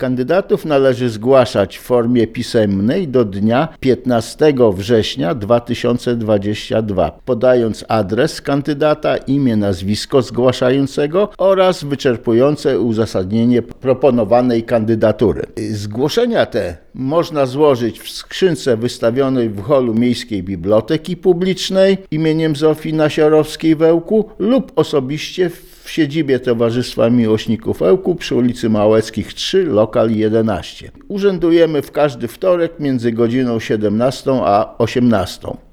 Kandydatów należy zgłaszać w formie pisemnej do dnia 15 września 2022, podając adres kandydata, imię, nazwisko zgłaszającego oraz wyczerpujące uzasadnienie proponowanej kandydatury. Zgłoszenia te można złożyć w skrzynce wystawionej w holu Miejskiej Biblioteki Publicznej imieniem Zofii Nasiorowskiej w Ełku lub osobiście w siedzibie Towarzystwa Miłośników Ełku przy ulicy Małeckich 3, lokal 11. Urzędujemy w każdy wtorek między godziną 17 a 18.